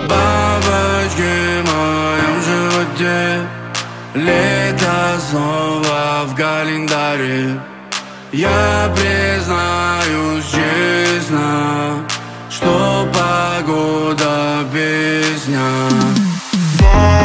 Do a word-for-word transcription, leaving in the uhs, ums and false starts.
Бабочки в моем животе, лето снова в календаре. Я признаюсь честно, что погода песня.